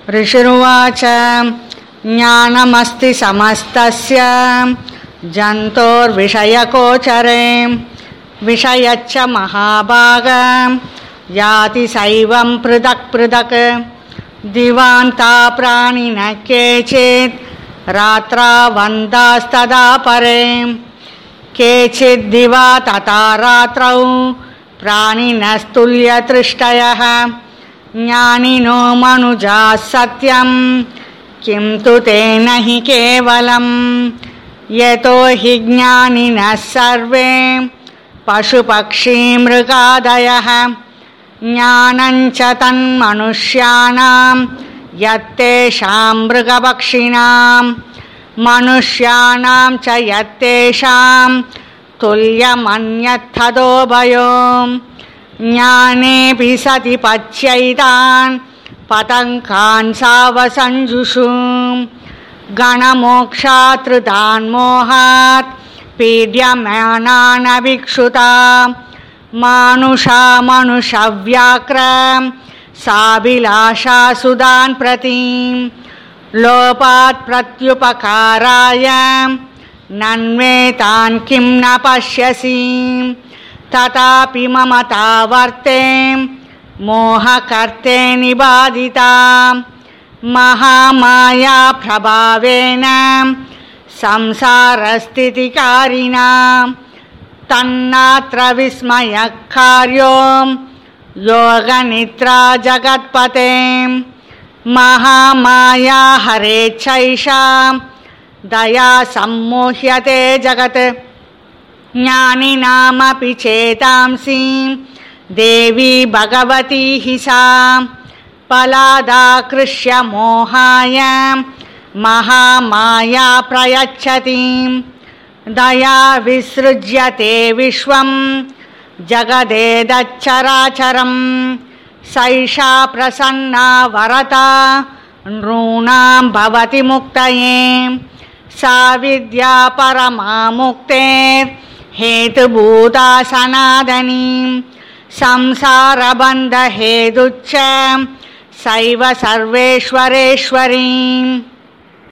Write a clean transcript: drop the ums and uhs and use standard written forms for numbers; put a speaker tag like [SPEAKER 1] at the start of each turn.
[SPEAKER 1] ऋषिरुवाच ज्ञानमस्ति समस्तस्य जन्तोर्विषयगोचरे विषयच्च महाभाग याति सैवं पृथक् पृथक् दिवान्ता प्राणिनः केचित् रात्रावन्तास्तदा परे केचित् दिवा तथा रात्रौ प्राणिनस्तुल्यतृष्टयः ज्ञानिनो मनुजाः सत्यं किं तु तेन हि केवलं यतो हि ज्ञानिनः सर्वे पशुपक्षीमृगादयः ज्ञानञ्च तन्मनुष्याणां यत्तेषां मृगपक्षिणां मनुष्याणां च यत्तेषां तुल्यमन्यत्तदोभयो ज्ञानेऽपि सति पच्यैतान् पतङ्गान् सावसञ्जुषु गणमोक्षात् मोहात् पीड्यमानान् अभिक्षुता मानुषा मनुषव्याक्र साभिलाषा सुदान् प्रति लोपात् प्रत्युपकाराय नन्वेतान् किं न पश्यसि तथापि ममता वर्ते मोहकर्ते निबाधिता महामाया प्रभावेन संसारस्थितिकारिणा तन्नात्र विस्मयकार्यो योगनिद्रा जगत्पते महामाया हरेच्छैषा दया सम्मोह्यते जगत् ज्ञानिनामपि चेतांसि देवी भगवती हि सा पलादाकृष्य मोहाय महामाया प्रयच्छति दया विसृज्यते विश्वं जगदेदच्चराचरं सैषा प्रसन्ना वरता नॄणां भवति मुक्तये सा विद्या परमा मुक्तेर् हेतुभूता सनातनी संसारबन्धहेतुश्च सैव सर्वेश्वरेश्वरी।